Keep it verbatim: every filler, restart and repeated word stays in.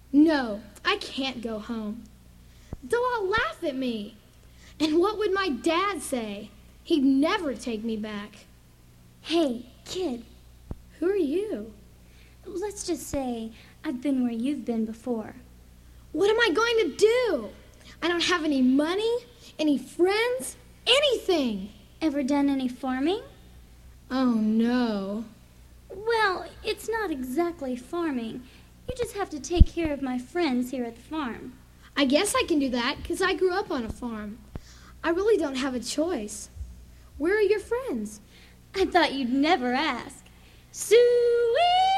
No, I can't go home. They'll all laugh at me. And what would my dad say? He'd never take me back. Hey, kid. Who are you? Let's just say I've been where you've been before. What am I going to do? I don't have any money, any friends, anything. Ever done any farming? Oh, no. Well, it's not exactly farming. You just have to take care of my friends here at the farm. I guess I can do that because I grew up on a farm. I really don't have a choice. Where are your friends? I thought you'd never ask. Suey!